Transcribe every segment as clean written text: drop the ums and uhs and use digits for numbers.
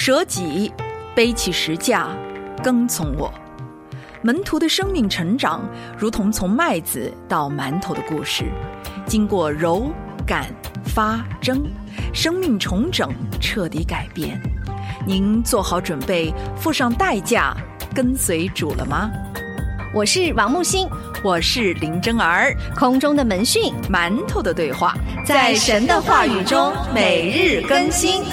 舍己，背起十架，跟从我。门徒的生命成长如同从麦子到馒头的故事，经过揉、擀、发、蒸，生命重整，彻底改变。您做好准备，付上代价，跟随主了吗？ 我是王木星， 我是林真儿。 空中的门讯， 馒头的对话， 在神的话语中每日更新。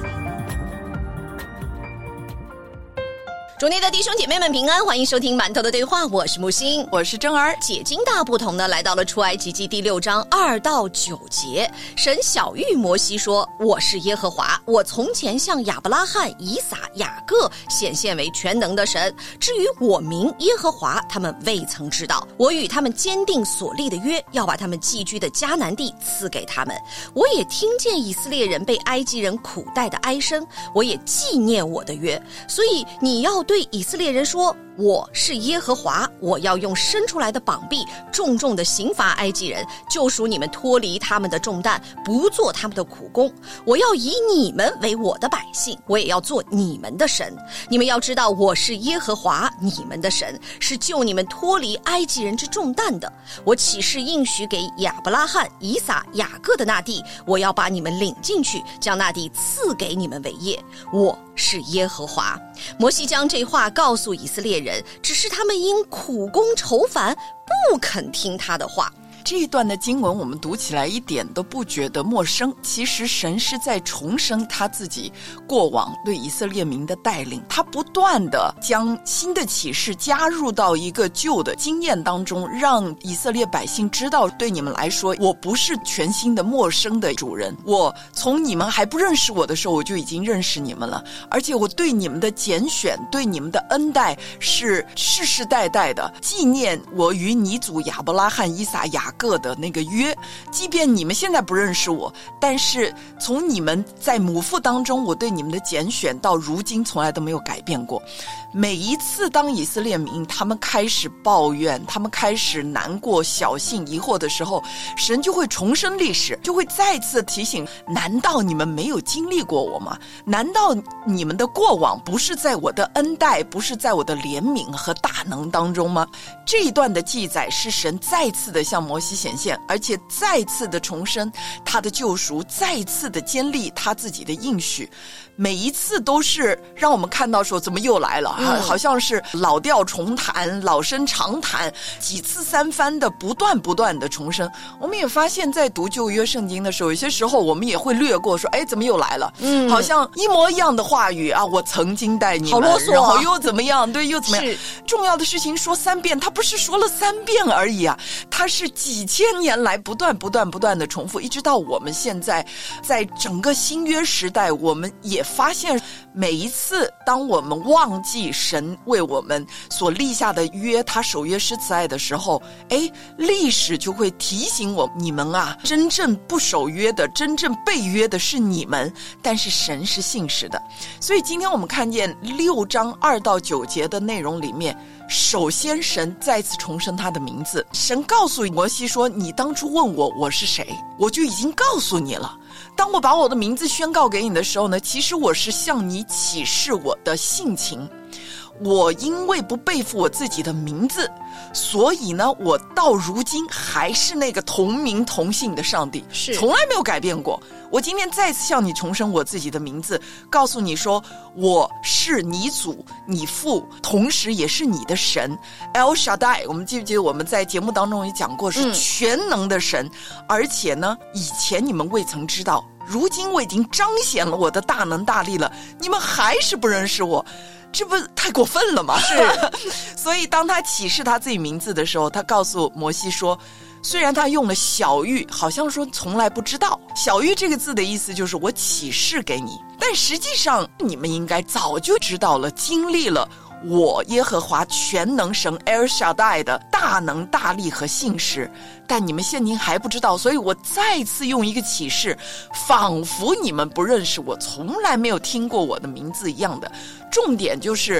主内的弟兄姐妹们平安，欢迎收听馒头的对话，我是木星， 我是真儿。 解经大不同呢，来到了出埃及记第6章2到9节。神晓谕摩西说，我是耶和华，我从前向亚伯拉罕、以撒、雅各显现为全能的神。至于我名耶和华，他们未曾知道。我与他们坚定所立的约，要把他们寄居的迦南地赐给他们。我也听见以色列人被埃及人苦待的哀声，我也纪念我的约。所以你要对以色列人说，我是耶和华，我要用伸出来的膀臂重重的刑罚埃及人，救赎你们脱离他们的重担，不做他们的苦工。我要以你们为我的百姓，我也要做你们的神。你们要知道，我是耶和华你们的神，是救你们脱离埃及人之重担的。我起誓应许给亚伯拉罕、以撒、雅各的那地，我要把你们领进去，将那地赐给你们为业。我是耶和华。摩西将这话告诉以色列人，只是他们因苦功愁烦，不肯听他的话。 这一段的经文我们读起来一点都不觉得陌生，其实神是在重生他自己过往对以色列民的带领，他不断的将新的启示加入到一个旧的经验当中，让以色列百姓知道，对你们来说，我不是全新的陌生的主人，我从你们还不认识我的时候，我就已经认识你们了，而且我对你们的拣选，对你们的恩待是世世代代的，纪念我与你祖亚伯拉罕、以撒、雅各的那个约，即便你们现在不认识我，但是从你们在母腹当中我对你们的拣选到如今从来都没有改变过。每一次当以色列民他们开始抱怨，他们开始难过、小信、疑惑的时候，神就会重申历史，就会再次提醒，难道你们没有经历过我吗？难道你们的过往不是在我的恩待，不是在我的怜悯和大能当中吗？这一段的记载是神再次的向摩西显现，而且再次的重申他的救赎，再次的坚立他自己的应许。每一次都是让我们看到说，怎么又来了，好像是老调重弹，老生常谈，几次三番的不断的重申。我们也发现在读旧约圣经的时候，有些时候我们也会略过说，哎，怎么又来了，好像一模一样的话语啊，我曾经带你们， 好啰嗦啊， 然后又怎么样，对，又怎么样，重要的事情说3遍，他不是说了3遍而已啊，他是几千年来不断的重复，一直到我们现在在整个新约时代，我们也发现每一次当我们忘记神为我们所立下的约，他守约施慈爱的时候，历史就会提醒我，你们啊，真正不守约的，真正背约的是你们，但是神是信实的。所以今天我们看见6章2到9节的内容里面，首先神再次重申他的名字，神告诉摩西说，你当初问我是谁，我就已经告诉你了。当我把我的名字宣告给你的时候呢，其实我是向你启示我的性情。我因为不背负我自己的名字，所以呢，我到如今还是那个同名同姓的上帝， 是从来没有改变过。我今天再次向你重申我自己的名字，告诉你说，我是你祖你父，同时也是你的神 El Shaddai。 我们记不记得我们在节目当中也讲过，是全能的神，而且呢，以前你们未曾知道，如今我已经彰显了我的大能大力了，你们还是不认识我，这不太过分了吗？ 是所以当他启示他自己名字的时候，他告诉摩西说，虽然他用了晓谕，好像说从来不知道，晓谕这个字的意思就是我启示给你，但实际上你们应该早就知道了，经历了我耶和华全能神 El Shaddai 的大能大力和信实，但你们现今还不知道，所以我再次用一个启示，仿佛你们不认识我，从来没有听过我的名字一样的。重点就是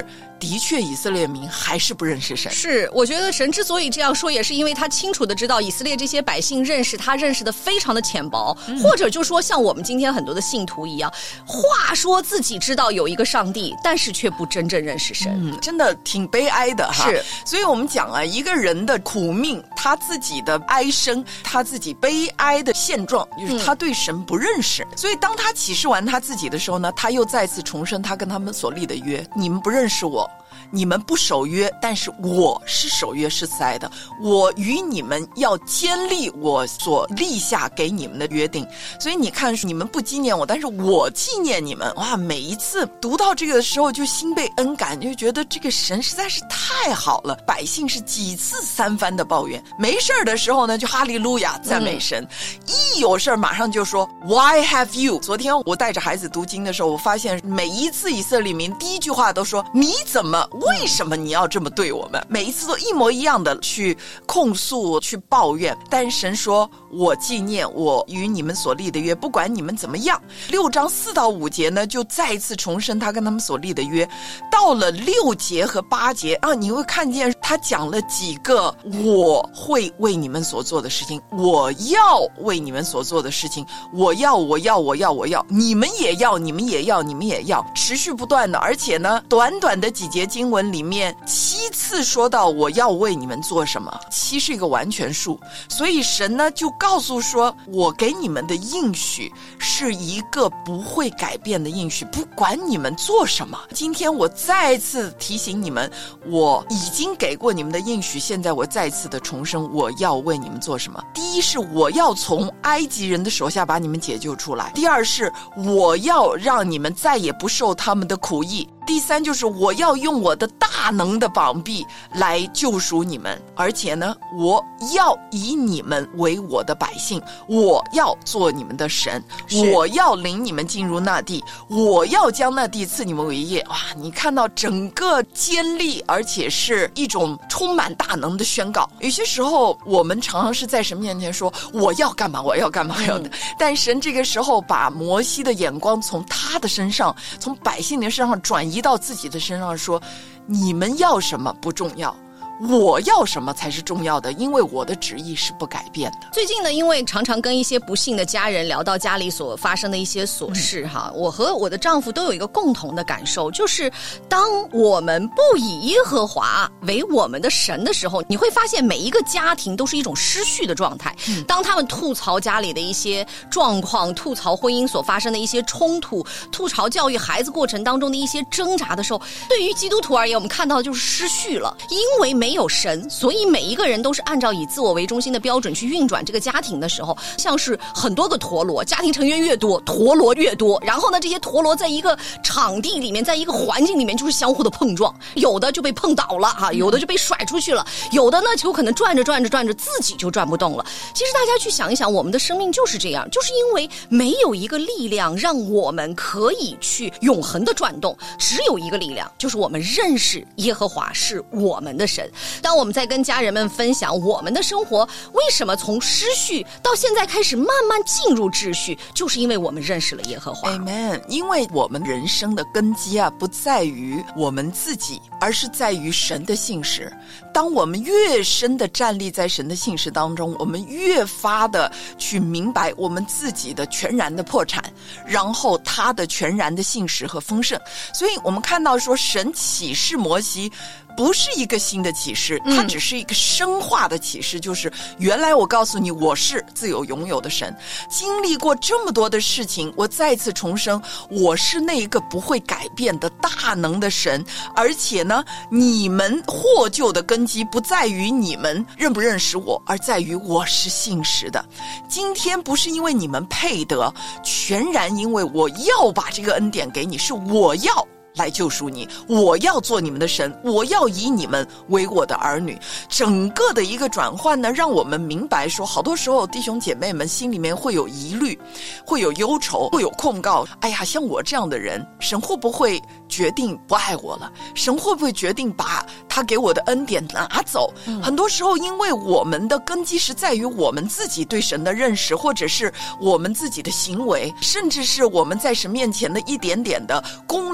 的确以色列民还是不认识神。 是，我觉得神之所以这样说，也是因为他清楚的知道以色列这些百姓认识他认识的非常的浅薄，或者就说像我们今天很多的信徒一样，话说自己知道有一个上帝，但是却不真正认识神。 真的挺悲哀的哈。 是， 所以我们讲啊，一个人的苦命，他自己的哀声，他自己悲哀的现状，就是他对神不认识。所以当他启示完他自己的时候呢，他又再次重申他跟他们所立的约，你们不认识我，你们不守约，但是我是守约是慈爱的，我与你们要坚立我所立下给你们的约定。所以你看，你们不纪念我，但是我纪念你们。哇，每一次读到这个的时候就心被恩感，就觉得这个神实在是太好了。百姓是几次三番的抱怨，没事的时候呢就哈利路亚赞美神，一有事马上就说 Why have you。 昨天我带着孩子读经的时候，我发现每一次以色列民第一句话都说你怎么，为什么你要这么对我们？每一次都一模一样的去控诉去抱怨，但神说我纪念我与你们所立的约，不管你们怎么样。6章4到5节呢就再一次重申他跟他们所立的约。到了6节和8节啊，你会看见他讲了几个我会为你们所做的事情，我要为你们所做的事情，我要，你们也要，你们也要，你们也要，持续不断的。而且呢短短的几节经文里面7次说到我要为你们做什么，7是一个完全数。所以神呢就告诉说，我给你们的应许是一个不会改变的应许，不管你们做什么。今天我再次提醒你们，我已经给过你们的应许，现在我再次的重申我要为你们做什么。第一是我要从埃及人的手下把你们解救出来，第二是我要让你们再也不受他们的苦役，第三就是我要用我的大能的膀臂来救赎你们，而且呢我要以你们为我的百姓，我要做你们的神，我要领你们进入那地，我要将那地赐你们为业。哇，你看到整个坚立而且是一种充满大能的宣告。有些时候我们常常是在神面前说我要干嘛，我要干嘛，但神这个时候把摩西的眼光从他的身上，从百姓的身上转移到自己的身上，说你们要什么不重要，我要什么才是重要的，因为我的旨意是不改变的。 最近呢，因为常常跟一些不幸的家人聊到家里所发生的一些琐事我和我的丈夫都有一个共同的感受，就是当我们不以耶和华为我们的神的时候，你会发现每一个家庭都是一种失序的状态。当他们吐槽家里的一些状况，吐槽婚姻所发生的一些冲突，吐槽教育孩子过程当中的一些挣扎的时候，对于基督徒而言，我们看到的就是失序了。因为没有神，所以每一个人都是按照以自我为中心的标准去运转这个家庭的时候，像是很多个陀螺，家庭成员越多，陀螺越多，然后呢这些陀螺在一个场地里面，在一个环境里面就是相互的碰撞，有的就被碰倒了有的就被甩出去了，有的呢就可能转着自己就转不动了。其实大家去想一想，我们的生命就是这样，就是因为没有一个力量让我们可以去永恒的转动，只有一个力量，就是我们认识耶和华是我们的神。当我们在跟家人们分享我们的生活为什么从失序到现在开始慢慢进入秩序，就是因为我们认识了耶和华。 Amen。 因为我们人生的根基不在于我们自己，而是在于神的信实。当我们越深的站立在神的信实当中，我们越发的去明白我们自己的全然的破产，然后他的全然的信实和丰盛。所以我们看到说，神启示摩西不是一个新的启示，它只是一个深化的启示，就是原来我告诉你我是自有永有的神，经历过这么多的事情，我再次重生，我是那一个不会改变的大能的神。而且呢，你们获救的根基不在于你们认不认识我，而在于我是信实的。今天不是因为你们配得，全然因为我要把这个恩典给你，是我要来救赎你，我要做你们的神，我要以你们为我的儿女。整个的一个转换呢，让我们明白说，好多时候弟兄姐妹们心里面会有疑虑，会有忧愁，会有控告。哎呀，像我这样的人，神会不会决定不爱我了？神会不会决定把他给我的恩典拿走？很多时候因为我们的根基是在于我们自己对神的认识，或者是我们自己的行为，甚至是我们在神面前的一点点的功劳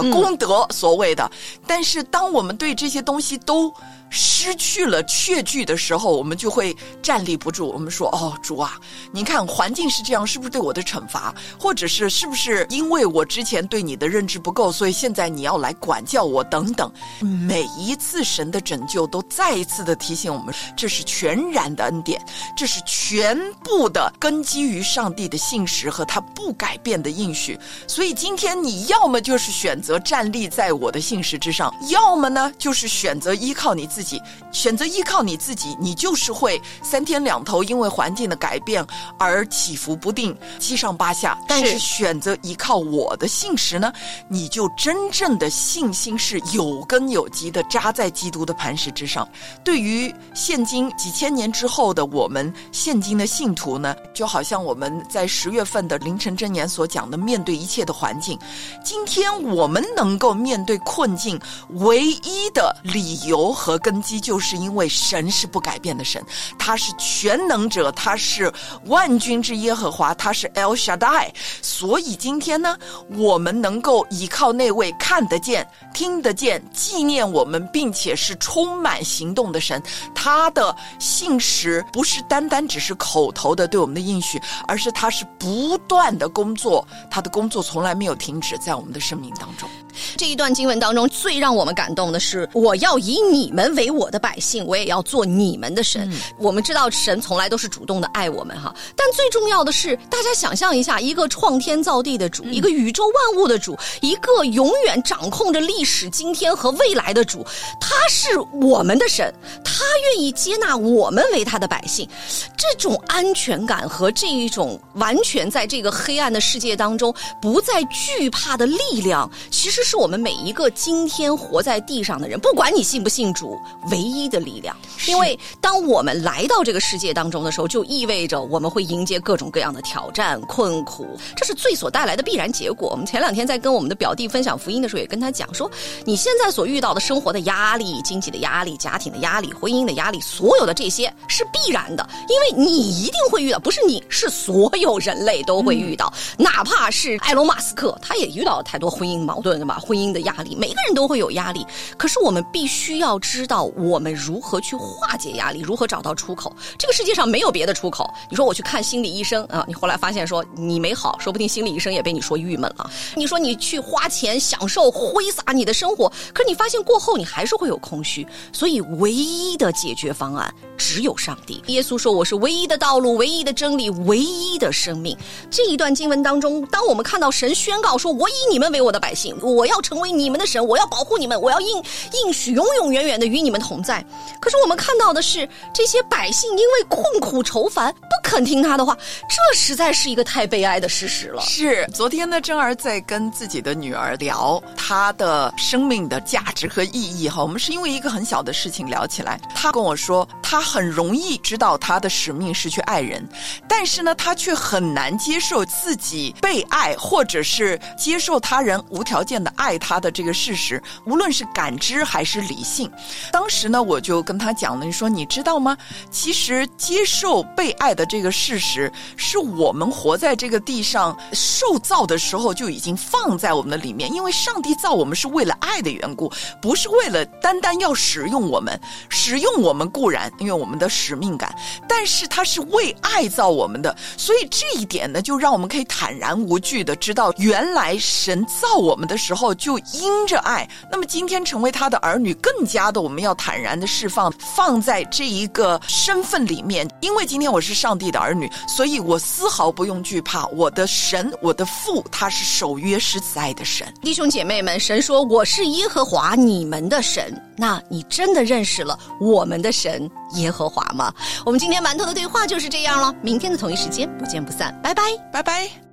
功德所谓的。但是当我们对这些东西都失去了确据的时候，我们就会站立不住。我们说，主啊，您看环境是这样，是不是对我的惩罚？或者是不是因为我之前对你的认知不够，所以现在你要来管教我等等。每一次神的拯救都再一次的提醒我们，这是全然的恩典，这是全部的根基于上帝的信实和他不改变的应许。所以今天你要么就是选择站立在我的信实之上，要么呢就是选择依靠你自己。选择依靠你自己，你就是会三天两头因为环境的改变而起伏不定，七上八下。但是选择依靠我的信实呢，你就真正的信心是有根有基的扎在基督的磐石之上。对于现今几千年之后的我们现今的信徒呢，就好像我们在10月份的凌晨箴言所讲的，面对一切的环境，今天我们能够面对困境唯一的理由和根基，就是因为神是不改变的神，他是全能者，他是万军之耶和华，他是 El Shaddai。 所以今天呢，我们能够依靠那位看得见听得见纪念我们并且是充满行动的神，他的信实不是单单只是口头的对我们的应许，而是他是不断的工作，他的工作从来没有停止在我们的生命当中。 这一段经文当中最让我们感动的是，我要以你们为我的百姓，我也要做你们的神。我们知道神从来都是主动的爱我们哈，但最重要的是，大家想象一下，一个创天造地的主，一个宇宙万物的主，一个永远掌控着历史今天和未来的主，他是我们的神，他愿意接纳我们为他的百姓。这种安全感和这一种完全在这个黑暗的世界当中不再惧怕的力量，其实是我们每一个今天活在地上的人，不管你信不信主，唯一的力量。因为当我们来到这个世界当中的时候，就意味着我们会迎接各种各样的挑战困苦，这是罪所带来的必然结果。我们前2天在跟我们的表弟分享福音的时候，也跟他讲说，你现在所遇到的生活的压力、经济的压力、家庭的压力、婚姻的压力，所有的这些是必然的，因为你一定会遇到，不是你，是所有人类都会遇到。哪怕是埃隆马斯克，他也遇到了太多婚姻矛盾的嘛，婚姻的压力，每个人都会有压力。可是我们必须要知道我们如何去化解压力，如何找到出口。这个世界上没有别的出口。你说我去看心理医生啊，你后来发现说你没好，说不定心理医生也被你说郁闷了。你说你去花钱享受挥洒你的生活，可是你发现过后你还是会有空虚。所以唯一的解决方案只有上帝。耶稣说，我是唯一的道路，唯一的真理，唯一的生命。这一段经文当中，当我们看到神宣告说，我以你们为我的百姓，我要成为你们的神，我要保护你们，我要应许永永远远的与你们同在。可是我们看到的是，这些百姓因为困苦愁烦不肯听他的话，这实在是一个太悲哀的事实了。 是，昨天呢，珍儿在跟自己的女儿聊她的生命的价值和意义哈，我们是因为一个很小的事情聊起来。她跟我说，她很容易知道她的使命是去爱人，但是呢，她却很难接受自己被爱，或者是接受他人无条件的爱她的这个事实，无论是感知还是理性。当时呢，我就跟她讲了，你说你知道吗？其实接受被爱的这个事实，是我们活在这个地上受造的时候就已经放在我们的里面，因为上帝造我们是为了爱的缘故，不是为了单单要使用我们。使用我们固然因为我们的使命感，但是他是为爱造我们的，所以这一点呢，就让我们可以坦然无惧的知道，原来神造我们的时候就因着爱。那么今天成为他的儿女，更加的我们要坦然的释放在这一个身份里面，因为今天我是上帝的儿女，所以我丝毫不用惧怕。我的神，我的父，他是守约施慈爱的神。 弟兄姐妹们，神说我是耶和华你们的神，那你真的认识了我们的神耶和华吗？我们今天馒头的对话就是这样了，明天的同一时间不见不散，拜拜， 拜拜。